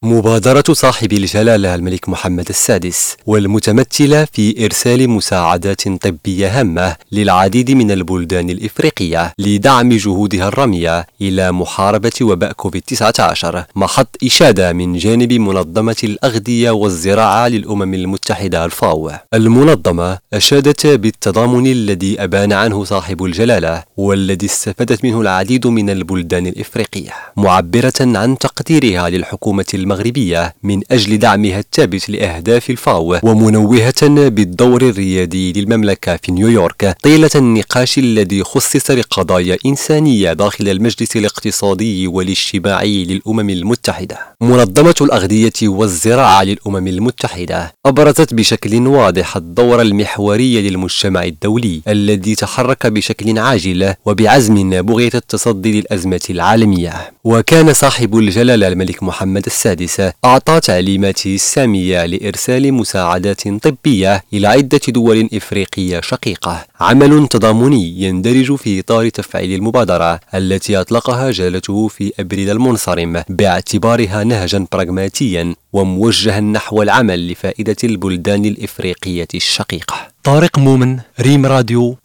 مبادرة صاحب الجلالة الملك محمد السادس والمتمثلة في إرسال مساعدات طبية هامة للعديد من البلدان الإفريقية لدعم جهودها الرامية إلى محاربة وباء كوفيد-19 محط إشادة من جانب منظمة الأغذية والزراعة للأمم المتحدة الفاو. المنظمة أشادت بالتضامن الذي أبان عنه صاحب الجلالة والذي استفادت منه العديد من البلدان الإفريقية، معبرة عن تقديرها للحكومة المغربية من أجل دعمها الثابت لأهداف الفاو، ومنوهة بالدور الريادي للمملكة في نيويورك طيلة النقاش الذي خصص لقضايا إنسانية داخل المجلس الاقتصادي والاجتماعي للأمم المتحدة. منظمة الأغذية والزراعة للأمم المتحدة أبرزت بشكل واضح الدور المحوري للمجتمع الدولي الذي تحرك بشكل عاجل وبعزم بغية التصدي للأزمة العالمية. وكان صاحب الجلالة الملك محمد السادس أعطى تعليماته السامية لإرسال مساعدات طبية إلى عدة دول إفريقية شقيقة، عمل تضامني يندرج في إطار تفعيل المبادرة التي أطلقها جلالته في أبريل المنصرم باعتبارها نهجا براغماتيا وموجها نحو العمل لفائدة البلدان الإفريقية الشقيقة. طارق مومن، ريم راديو،